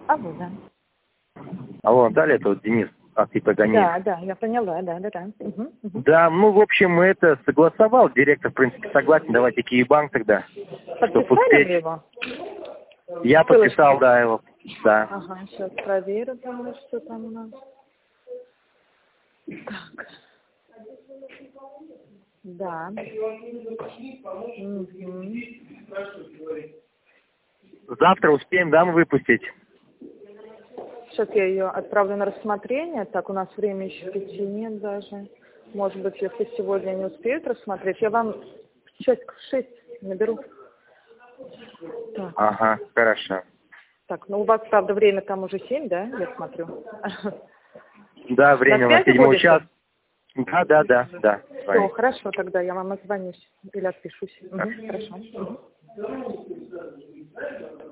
Алло, да. Алло, Наталья, это вот Денис от ИП «Ганеев». Да, я поняла, да. Угу. Да, ну, в общем, это согласовал. Директор, в принципе, согласен. Давайте Киевбанк тогда, чтобы Подписали успеть. вы его? Я подписал, да, его. Да. Ага, сейчас проверю, думаю, что там у нас. Так. Да. Угу. Завтра успеем, да, мы выпустить? Сейчас я ее отправлю на рассмотрение. Так, у нас время еще 5 нет даже. Может быть, если сегодня не успеют рассмотреть, я вам часиков 6 наберу. Так. Ага, хорошо. Так, ну у вас, правда, время там уже 7, да, я смотрю? Да, время у нас 7 час. Да. Все, хорошо, тогда я вам отзвонюсь или отпишусь. Угу, хорошо. Угу.